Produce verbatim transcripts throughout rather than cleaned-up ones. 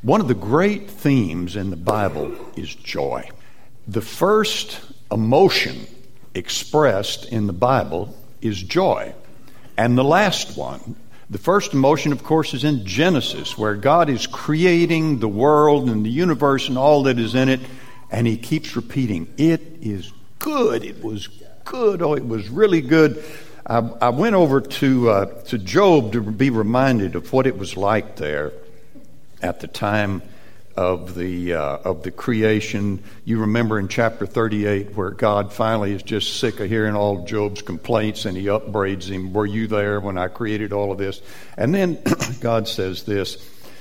One of the great themes in the Bible is joy. The first emotion expressed in the Bible is joy. And the last one, the first emotion, of course, is in Genesis, where God is creating the world and the universe and all that is in it, and he keeps repeating, it is good, it was good, oh, it was really good. I, I went over to uh, to Job to be reminded of what it was like there at the time of the uh, of the creation. You remember in chapter thirty-eight where God finally is just sick of hearing all Job's complaints, and he upbraids him. Were you there when I created all of this? And then God says this,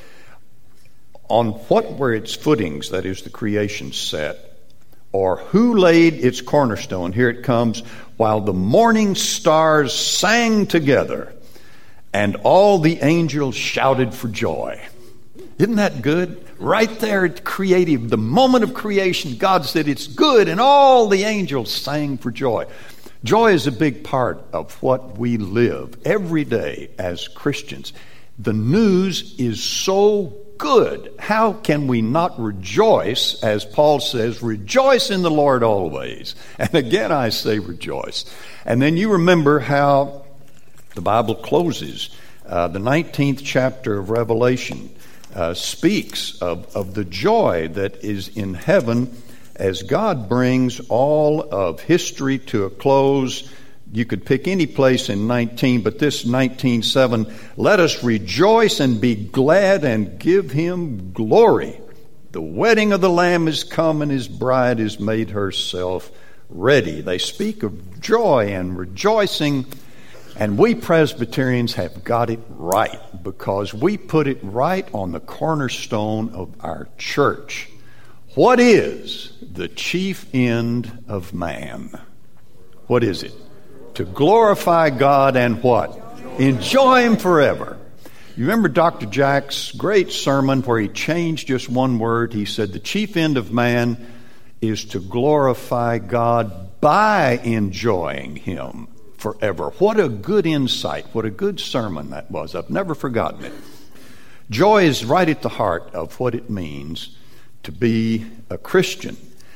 on what were its footings, that is the creation set, or who laid its cornerstone? Here it comes. While the morning stars sang together, and all the angels shouted for joy. Isn't that good? Right there at creative, the moment of creation, God said it's good, and all the angels sang for joy. Joy is a big part of what we live every day as Christians. The news is so good. How can we not rejoice? As Paul says, rejoice in the Lord always. And again, I say rejoice. And then you remember how the Bible closes. Uh, the nineteenth chapter of Revelation uh, speaks of, of the joy that is in heaven as God brings all of history to a close. You could pick any place in nineteen, but this nineteen seven, let us rejoice and be glad and give him glory. The wedding of the Lamb is come, and his bride has made herself ready. They speak of joy and rejoicing, and we Presbyterians have got it right because we put it right on the cornerstone of our church. What is the chief end of man? What is it? To glorify God and what? Enjoy him forever. You remember Doctor Jack's great sermon where he changed just one word. He said the chief end of man is to glorify God by enjoying him forever. What a good insight. What a good sermon that was. I've never forgotten it. Joy is right at the heart of what it means to be a Christian.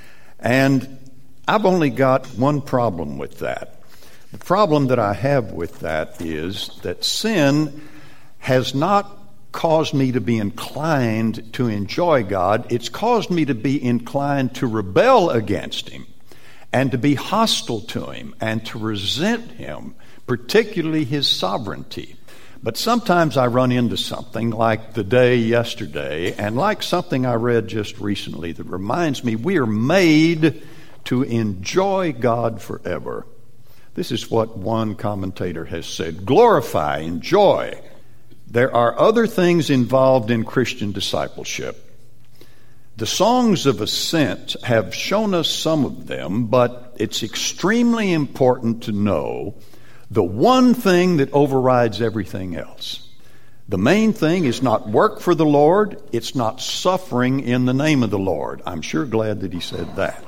And I've only got one problem with that. The problem that I have with that is that sin has not caused me to be inclined to enjoy God. It's caused me to be inclined to rebel against him and to be hostile to him and to resent him, particularly his sovereignty. But sometimes I run into something like the day yesterday and like something I read just recently that reminds me we are made to enjoy God forever. This is what one commentator has said. Glorify, enjoy. There are other things involved in Christian discipleship. The songs of ascent have shown us some of them, but it's extremely important to know the one thing that overrides everything else. The main thing is not work for the Lord. It's not suffering in the name of the Lord. I'm sure glad that he said that.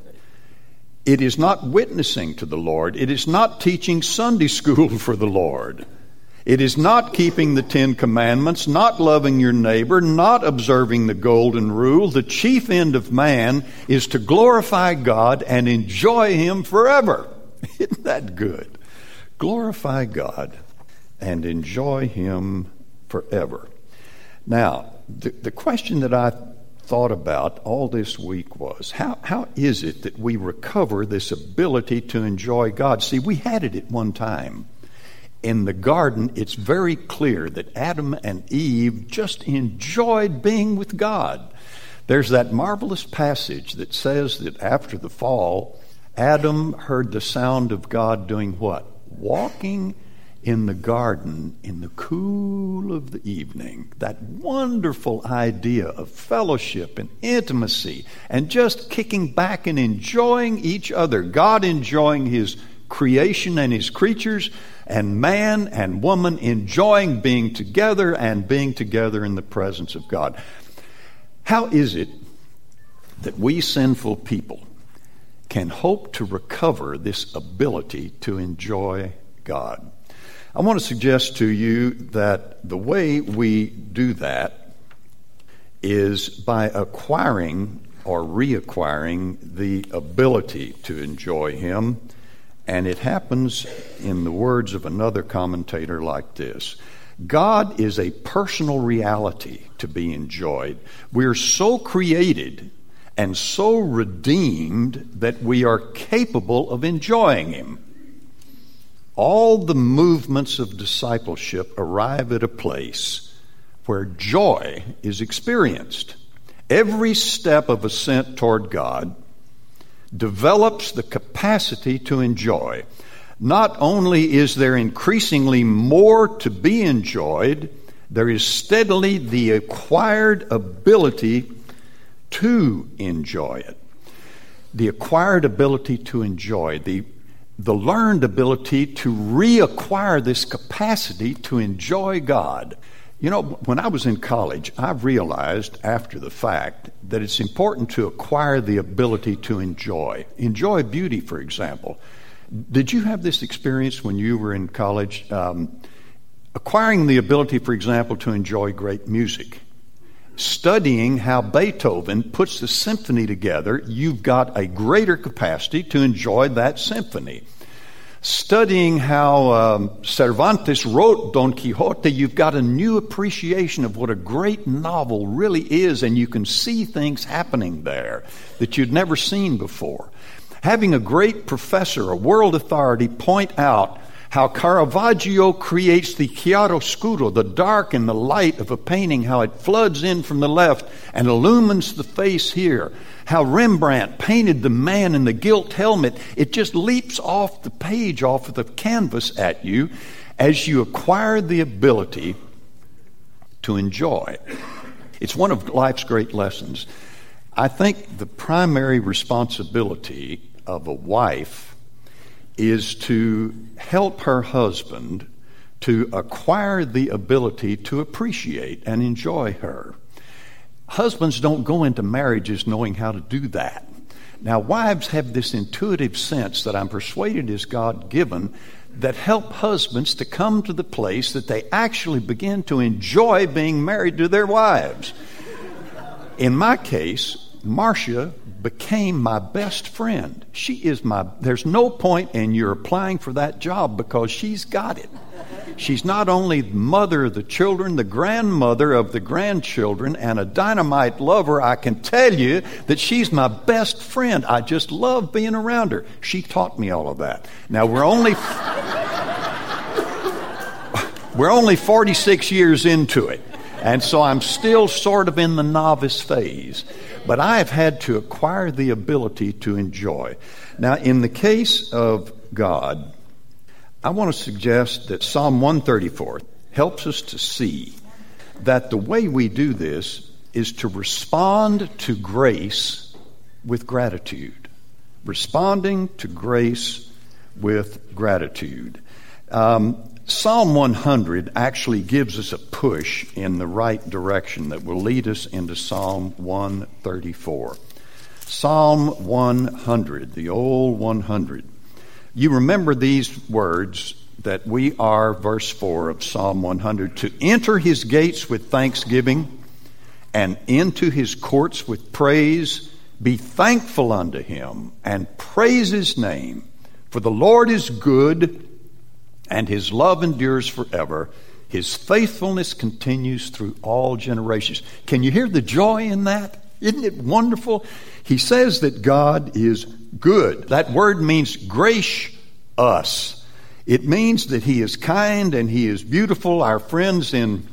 It is not witnessing to the Lord. It is not teaching Sunday school for the Lord. It is not keeping the Ten Commandments, not loving your neighbor, not observing the golden rule. The chief end of man is to glorify God and enjoy him forever. Isn't that good? Glorify God and enjoy him forever. Now, the, the question that I thought about all this week was, how, how is it that we recover this ability to enjoy God? See, we had it at one time. In the garden, it's very clear that Adam and Eve just enjoyed being with God. There's that marvelous passage that says that after the fall, Adam heard the sound of God doing what? Walking in the garden in the cool of the evening. That wonderful idea of fellowship and intimacy and just kicking back and enjoying each other. God enjoying his creation and his creatures, and man and woman enjoying being together and being together in the presence of God. How is it that we sinful people can hope to recover this ability to enjoy God? I want to suggest to you that the way we do that is by acquiring or reacquiring the ability to enjoy Him. And it happens in the words of another commentator like this: God is a personal reality to be enjoyed. We're so created and so redeemed that we are capable of enjoying Him. All the movements of discipleship arrive at a place where joy is experienced. Every step of ascent toward God develops the capacity to enjoy. Not only is there increasingly more to be enjoyed, there is steadily the acquired ability to enjoy it. The acquired ability to enjoy, the, the learned ability to reacquire this capacity to enjoy God. You know, when I was in college, I realized after the fact that it's important to acquire the ability to enjoy. Enjoy beauty, for example. Did you have this experience when you were in college? Um, acquiring the ability, for example, to enjoy great music. Studying how Beethoven puts the symphony together, you've got a greater capacity to enjoy that symphony. Studying how um, Cervantes wrote Don Quixote, you've got a new appreciation of what a great novel really is, and you can see things happening there that you'd never seen before. Having a great professor, a world authority, point out how Caravaggio creates the chiaroscuro, the dark and the light of a painting, how it floods in from the left and illumines the face here. How Rembrandt painted the man in the gilt helmet. It just leaps off the page, off of the canvas at you as you acquire the ability to enjoy. It's one of life's great lessons. I think the primary responsibility of a wife is to help her husband to acquire the ability to appreciate and enjoy her. Husbands don't go into marriages knowing how to do that. Now, wives have this intuitive sense that I'm persuaded is God-given that help husbands to come to the place that they actually begin to enjoy being married to their wives. In my case, Marcia became my best friend. She is my, there's no point in your applying for that job because she's got it. She's not only the mother of the children, the grandmother of the grandchildren, and a dynamite lover. I can tell you that she's my best friend. I just love being around her. She taught me all of that. Now we're only we're only forty-six years into it, and so I'm still sort of in the novice phase. But I have had to acquire the ability to enjoy. Now, in the case of God, I want to suggest that Psalm one thirty-four helps us to see that the way we do this is to respond to grace with gratitude. Responding to grace with gratitude. Um, Psalm one hundred actually gives us a push in the right direction that will lead us into Psalm one thirty-four. Psalm one hundred, the old one hundred. You remember these words that we are, verse four of Psalm one hundred, to enter His gates with thanksgiving and into His courts with praise. Be thankful unto Him and praise His name. For the Lord is good, and His love endures forever. His faithfulness continues through all generations. Can you hear the joy in that? Isn't it wonderful? He says that God is good. That word means grace us. It means that He is kind and He is beautiful. Our friends in,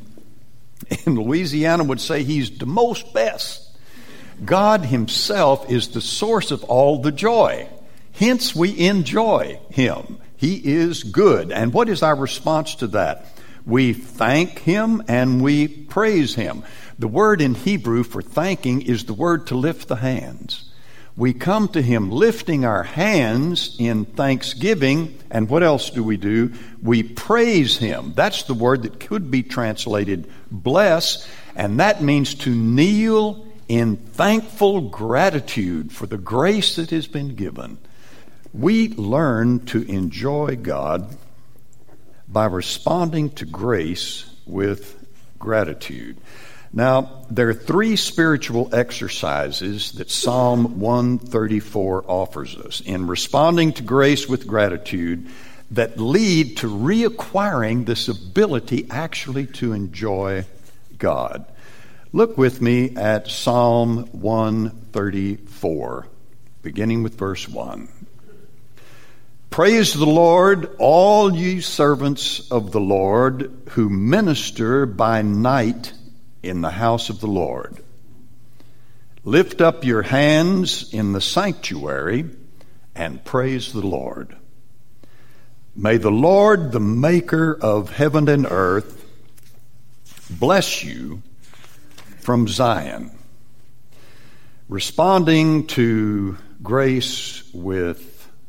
in Louisiana would say He's the most best. God Himself is the source of all the joy. Hence we enjoy Him. He is good. And what is our response to that? We thank Him and we praise Him. The word in Hebrew for thanking is the word to lift the hands. We come to Him lifting our hands in thanksgiving. And what else do we do? We praise Him. That's the word that could be translated bless. And that means to kneel in thankful gratitude for the grace that has been given. We learn to enjoy God by responding to grace with gratitude. Now, there are three spiritual exercises that Psalm one thirty-four offers us in responding to grace with gratitude that lead to reacquiring this ability actually to enjoy God. Look with me at Psalm one thirty-four, beginning with verse one. Praise the Lord, all ye servants of the Lord, who minister by night in the house of the Lord. Lift up your hands in the sanctuary and praise the Lord. May the Lord, the maker of heaven and earth, bless you from Zion. Responding to grace with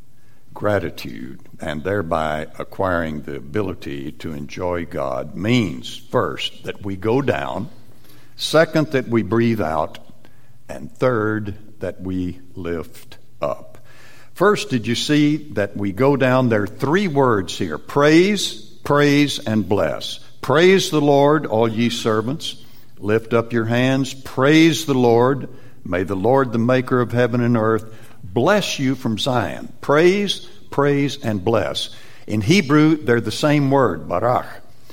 gratitude and thereby acquiring the ability to enjoy God means, first, that we go down, second, that we breathe out, and third, that we lift up. First, did you see that we go down? There are three words here: praise, praise, and bless. Praise the Lord, all ye servants. Lift up your hands. Praise the Lord. May the Lord, the maker of heaven and earth, bless you from Zion. Praise, praise, and bless. In Hebrew, they're the same word, barach.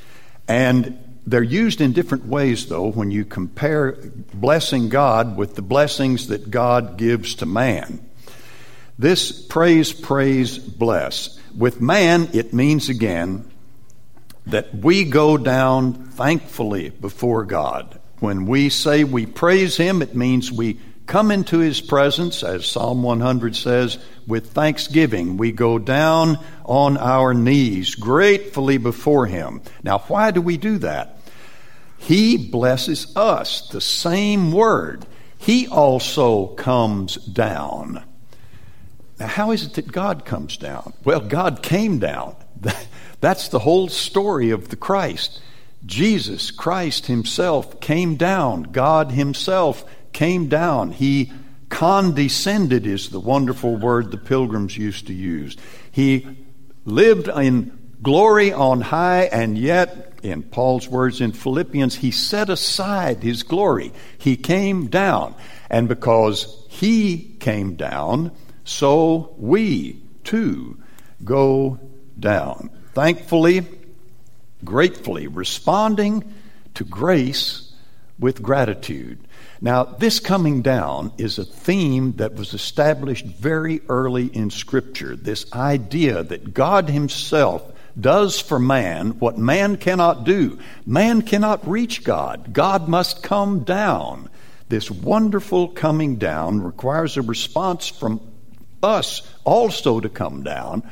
And they're used in different ways, though, when you compare blessing God with the blessings that God gives to man. This praise, praise, bless. With man, it means, again, that we go down thankfully before God. When we say we praise Him, it means we come into His presence, as Psalm one hundred says, with thanksgiving. We go down on our knees gratefully before Him. Now, why do we do that? He blesses us, the same word. He also comes down. Now, how is it that God comes down? Well, God came down. That's the whole story of the Christ. Jesus Christ Himself came down. God Himself came down. He condescended is the wonderful word the pilgrims used to use. He lived in glory on high, and yet, in Paul's words in Philippians, He set aside His glory. He came down. And because He came down, so we too go down. Thankfully, gratefully, responding to grace with gratitude. Now, this coming down is a theme that was established very early in Scripture. This idea that God Himself does for man what man cannot do. Man cannot reach God. God must come down. This wonderful coming down requires a response from us also to come down.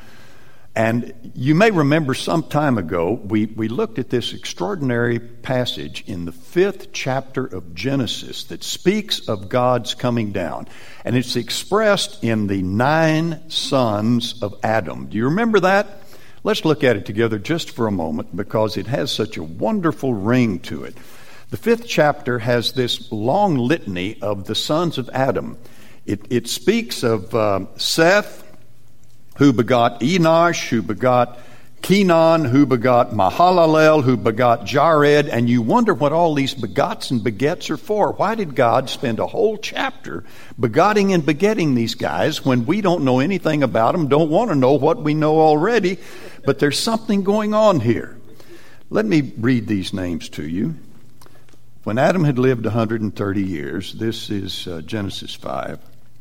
And you may remember some time ago, we, we looked at this extraordinary passage in the fifth chapter of Genesis that speaks of God's coming down. And it's expressed in the nine sons of Adam. Do you remember that? Let's look at it together just for a moment because it has such a wonderful ring to it. The fifth chapter has this long litany of the sons of Adam. It, it speaks of uh, Seth, who begot Enosh, who begot Kenan, who begot Mahalalel, who begot Jared, and you wonder what all these begots and begets are for. Why did God spend a whole chapter begetting and begetting these guys when we don't know anything about them, don't want to know what we know already, but there's something going on here. Let me read these names to you. When Adam had lived one hundred thirty years, this is uh, Genesis five,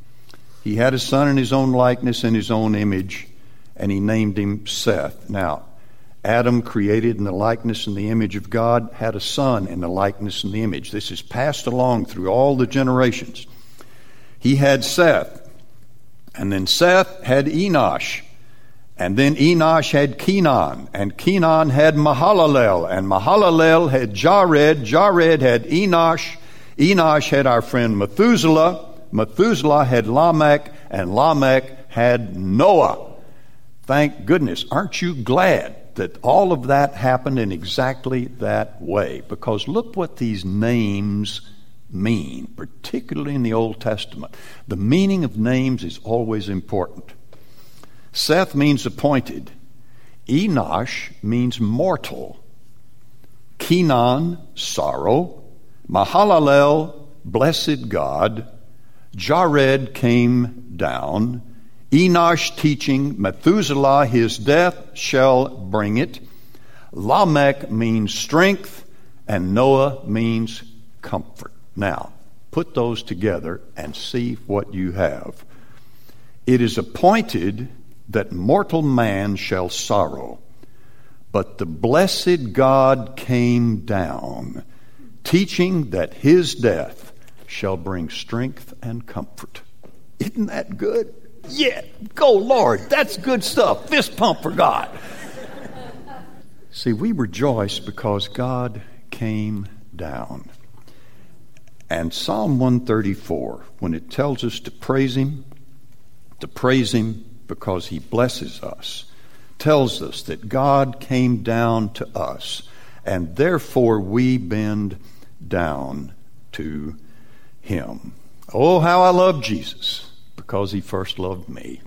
he had a son in his own likeness and his own image, and he named him Seth. Now, Adam, created in the likeness and the image of God, had a son in the likeness and the image. This is passed along through all the generations. He had Seth, and then Seth had Enosh, and then Enosh had Kenan, and Kenan had Mahalalel, and Mahalalel had Jared, Jared had Enosh, Enosh had our friend Methuselah, Methuselah had Lamech, and Lamech had Noah. Thank goodness. Aren't you glad that all of that happened in exactly that way? Because look what these names mean, particularly in the Old Testament. The meaning of names is always important. Seth means appointed. Enosh means mortal. Kenan, sorrow. Mahalalel blessed God. Jared came down. Enosh teaching. Methuselah his death shall bring it. Lamech means strength, and Noah means comfort. Now, put those together and see what you have. It is appointed that mortal man shall sorrow, but the blessed God came down, teaching that his death shall bring strength and comfort. Isn't that good? Yeah, go Lord, that's good stuff. Fist pump for God. See, we rejoice because God came down. And Psalm one thirty-four, when it tells us to praise Him, to praise Him because He blesses us, tells us that God came down to us, and therefore we bend down to Him. Oh, how I love Jesus, because He first loved me.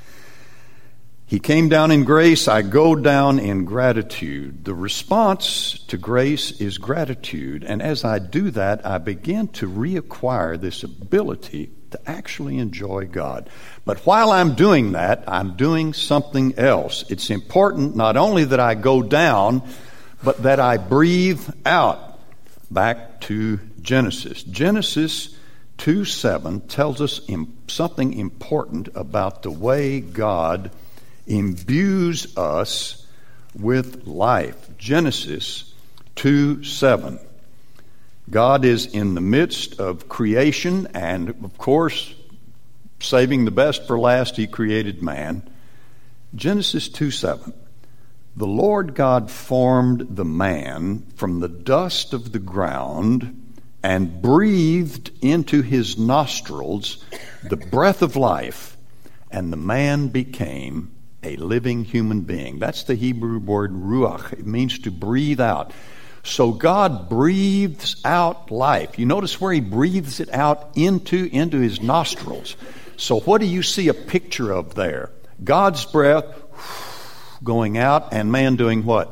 He came down in grace, I go down in gratitude. The response to grace is gratitude, and as I do that, I begin to reacquire this ability to actually enjoy God. But while I'm doing that, I'm doing something else. It's important not only that I go down, but that I breathe out. Back to Genesis. Genesis two seven tells us something important about the way God imbues us with life. Genesis two seven. God is in the midst of creation, and of course, saving the best for last, He created man. Genesis two seven. The Lord God formed the man from the dust of the ground and breathed into his nostrils the breath of life, and the man became a living human being. That's the Hebrew word ruach. It means to breathe out. So God breathes out life. You notice where He breathes it out into, into His nostrils. So what do you see a picture of there? God's breath going out, and man doing what?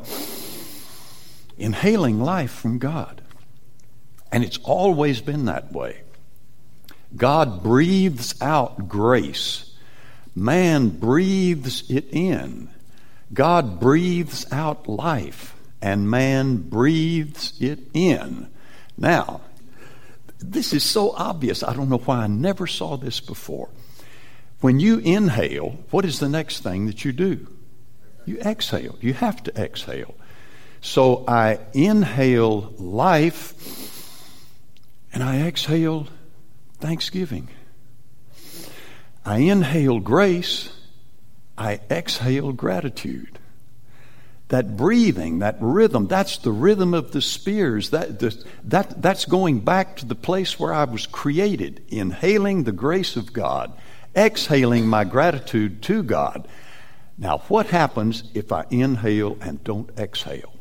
Inhaling life from God. And it's always been that way. God breathes out grace. Man breathes it in. God breathes out life, and man breathes it in. Now, this is so obvious. I don't know why I never saw this before. When you inhale, what is the next thing that you do? You exhale. You have to exhale. So I inhale life, and I exhale thanksgiving. I inhale grace, I exhale gratitude. That breathing, that rhythm, that's the rhythm of the spheres. That, the, that, that's going back to the place where I was created, inhaling the grace of God, exhaling my gratitude to God. Now, what happens if I inhale and don't exhale?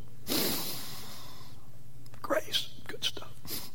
Grace, good stuff.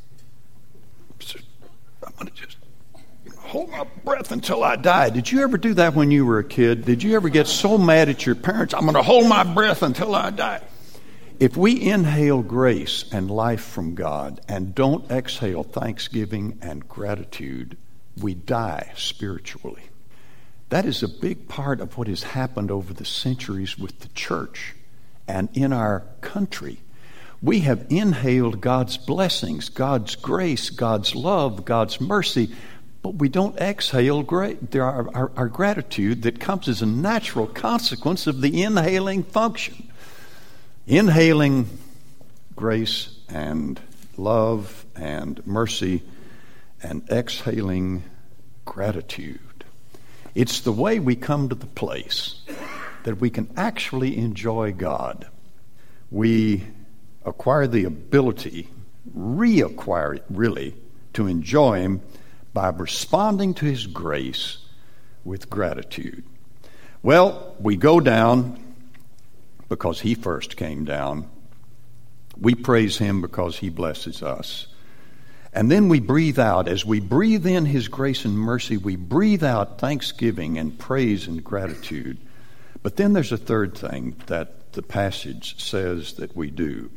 I'm going to just hold my breath until I die. Did you ever do that when you were a kid? Did you ever get so mad at your parents, I'm going to hold my breath until I die? If we inhale grace and life from God and don't exhale thanksgiving and gratitude, we die spiritually. That is a big part of what has happened over the centuries with the church and in our country. We have inhaled God's blessings, God's grace, God's love, God's mercy, but we don't exhale great, our, our, our gratitude that comes as a natural consequence of the inhaling function. Inhaling grace and love and mercy, and exhaling gratitude. It's the way we come to the place that we can actually enjoy God. We acquire the ability, reacquire it really, to enjoy Him by responding to His grace with gratitude. Well, we go down because He first came down. We praise Him because He blesses us. And then we breathe out. As we breathe in His grace and mercy, we breathe out thanksgiving and praise and gratitude. But then there's a third thing that the passage says that we do.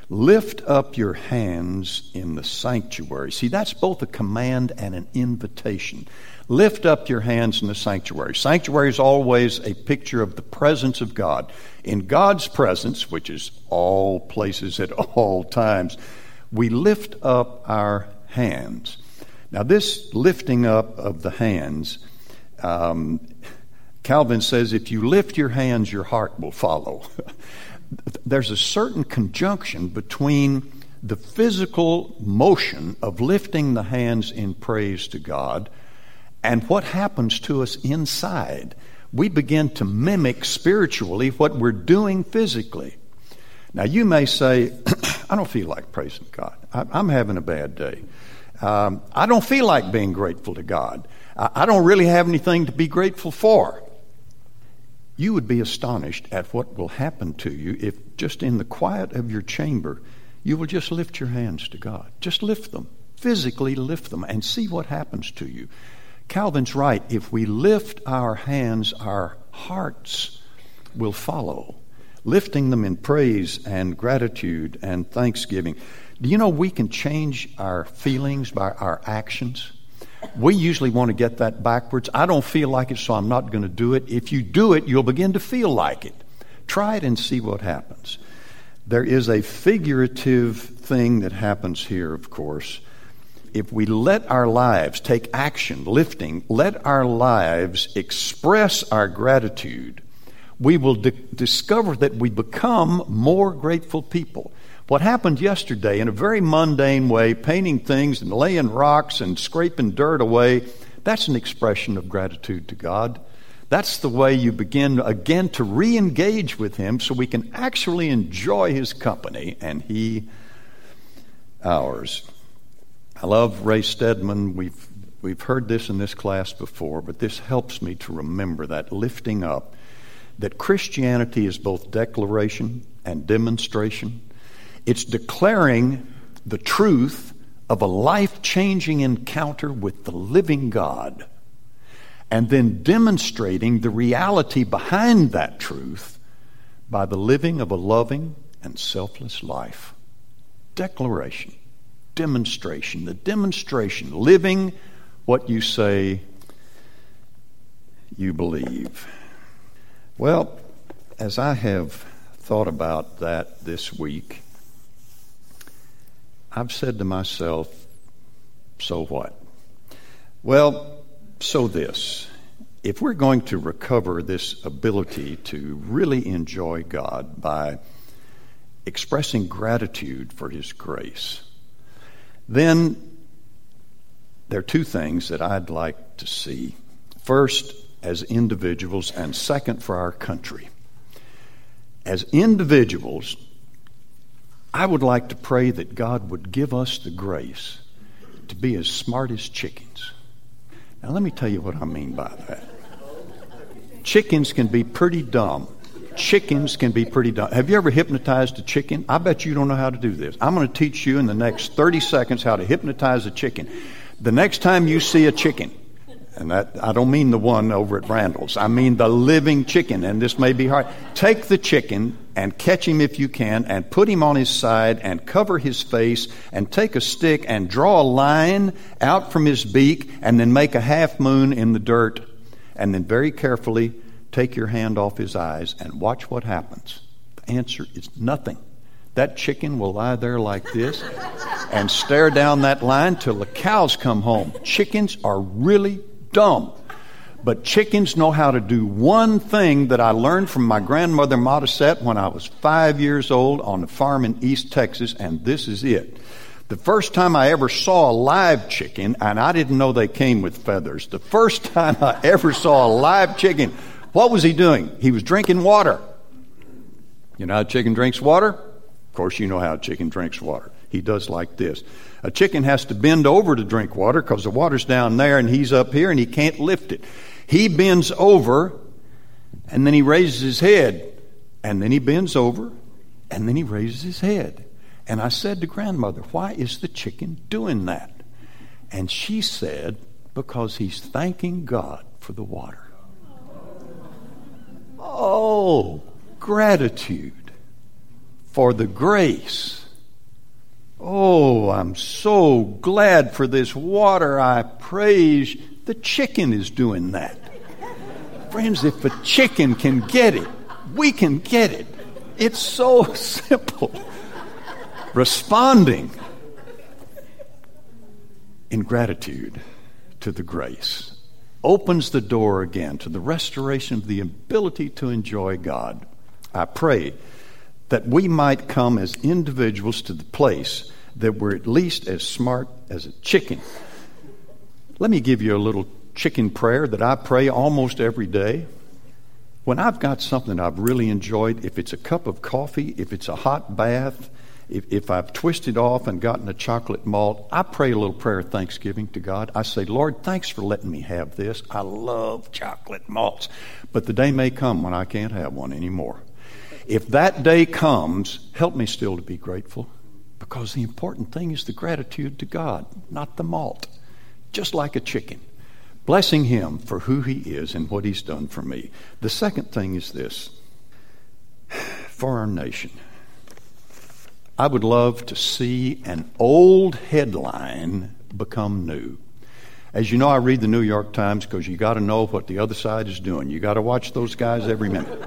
Lift up your hands in the sanctuary. See, that's both a command and an invitation. Lift up your hands in the sanctuary. Sanctuary is always a picture of the presence of God. In God's presence, which is all places at all times, we lift up our hands. Now, this lifting up of the hands, um, Calvin says, if you lift your hands, your heart will follow. There's a certain conjunction between the physical motion of lifting the hands in praise to God and what happens to us inside. We begin to mimic spiritually what we're doing physically. Now, you may say, I don't feel like praising God. I, I'm having a bad day. Um, I don't feel like being grateful to God. I, I don't really have anything to be grateful for. You would be astonished at what will happen to you if just in the quiet of your chamber, you will just lift your hands to God. Just lift them. Physically lift them and see what happens to you. Calvin's right. If we lift our hands, our hearts will follow. Lifting them in praise and gratitude and thanksgiving. Do you know we can change our feelings by our actions? We usually want to get that backwards. I don't feel like it, so I'm not going to do it. If you do it, you'll begin to feel like it. Try it and see what happens. There is a figurative thing that happens here, of course. If we let our lives take action, lifting, let our lives express our gratitude, we will di- discover that we become more grateful people. What happened yesterday in a very mundane way, painting things and laying rocks and scraping dirt away, that's an expression of gratitude to God. That's the way you begin again to re-engage with Him so we can actually enjoy His company and He ours. I love Ray Stedman. We've, we've heard this in this class before, but this helps me to remember that lifting up, that Christianity is both declaration and demonstration. It's declaring the truth of a life-changing encounter with the living God and then demonstrating the reality behind that truth by the living of a loving and selfless life. Declaration, demonstration, the demonstration, living what you say you believe. Well, as I have thought about that this week, I've said to myself, so what? Well, so this. If we're going to recover this ability to really enjoy God by expressing gratitude for His grace, then there are two things that I'd like to see. First, as individuals, and second, for our country. As individuals, I would like to pray that God would give us the grace to be as smart as chickens. Now, let me tell you what I mean by that. Chickens can be pretty dumb. Chickens can be pretty dumb. Have you ever hypnotized a chicken? I bet you don't know how to do this. I'm going to teach you in the next thirty seconds how to hypnotize a chicken. The next time you see a chicken, and that I don't mean the one over at Randall's, I mean the living chicken, and this may be hard. Take the chicken and catch him if you can, and put him on his side and cover his face, and take a stick and draw a line out from his beak, and then make a half moon in the dirt, and then very carefully take your hand off his eyes and watch what happens. The answer is nothing. That chicken will lie there like this and stare down that line till the cows come home. Chickens are really dumb. But chickens know how to do one thing that I learned from my grandmother Modisette when I was five years old on a farm in East Texas, and this is it. The first time I ever saw a live chicken, and I didn't know they came with feathers, the first time I ever saw a live chicken, what was he doing? He was drinking water. You know how a chicken drinks water? Of course, you know how a chicken drinks water. He does like this. A chicken has to bend over to drink water because the water's down there and he's up here and he can't lift it. He bends over and then he raises his head, and then he bends over and then he raises his head. And I said to grandmother, why is the chicken doing that? And she said, because he's thanking God for the water. Oh, gratitude for the grace Oh, I'm so glad for this water. I praise. The chicken is doing that. Friends, if a chicken can get it, we can get it. It's so simple. Responding in gratitude to the grace opens the door again to the restoration of the ability to enjoy God. I pray that we might come as individuals to the place that we're at least as smart as a chicken. Let me give you a little chicken prayer that I pray almost every day. When I've got something I've really enjoyed, if it's a cup of coffee, if it's a hot bath, if, if I've twisted off and gotten a chocolate malt, I pray a little prayer of thanksgiving to God. I say, Lord, thanks for letting me have this. I love chocolate malts. But the day may come when I can't have one anymore. If that day comes, help me still to be grateful, because the important thing is the gratitude to God, not the malt. Just like a chicken, blessing Him for who He is and what He's done for me. The second thing is this. For our nation, I would love to see an old headline become new. As you know, I read the New York Times because you got to know what the other side is doing. You got to watch those guys every minute.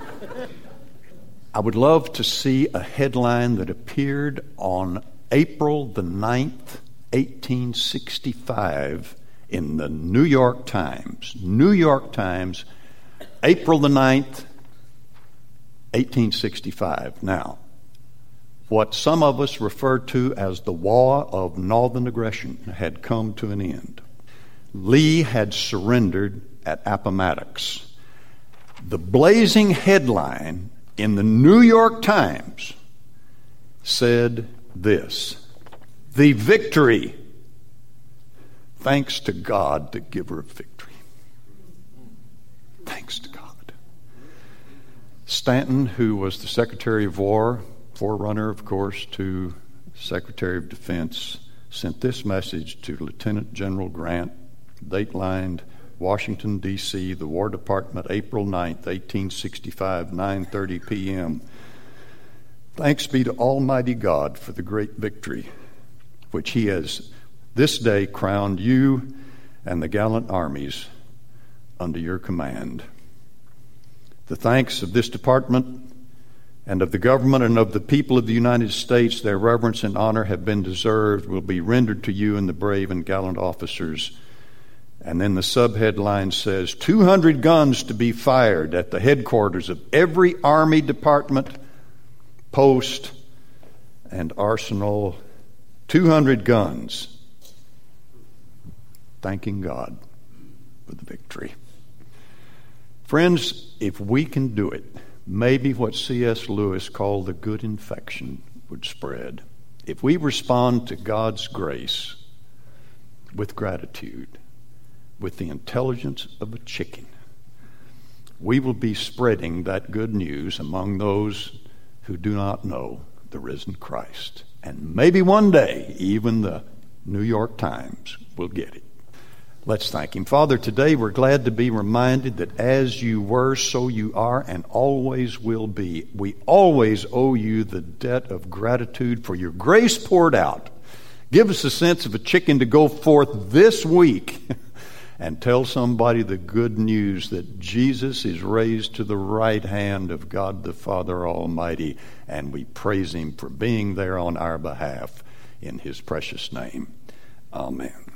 I would love to see a headline that appeared on April the ninth, eighteen sixty-five in the New York Times. New York Times, April the ninth, eighteen sixty-five. Now, what some of us refer to as the War of Northern Aggression had come to an end. Lee had surrendered at Appomattox. The blazing headline in the New York Times said this: the victory, thanks to God, the giver of victory. Thanks to God. Stanton, who was the Secretary of War, forerunner, of course, to Secretary of Defense, sent this message to Lieutenant General Grant, datelined Washington, D C, the War Department, April ninth, eighteen sixty-five, nine thirty p.m. Thanks be to Almighty God for the great victory which He has this day crowned you and the gallant armies under your command. The thanks of this department and of the government and of the people of the United States, their reverence and honor have been deserved, will be rendered to you and the brave and gallant officers. And then the subheadline says, two hundred guns to be fired at the headquarters of every Army department, post, and arsenal. two hundred guns. Thanking God for the victory. Friends, if we can do it, maybe what C S Lewis called the good infection would spread. If we respond to God's grace with gratitude, with the intelligence of a chicken, we will be spreading that good news among those who do not know the risen Christ. And maybe one day, even the New York Times will get it. Let's thank Him. Father, today we're glad to be reminded that as you were, so you are, and always will be. We always owe you the debt of gratitude for your grace poured out. Give us a sense of a chicken to go forth this week and tell somebody the good news that Jesus is raised to the right hand of God the Father Almighty, and we praise Him for being there on our behalf in His precious name. Amen.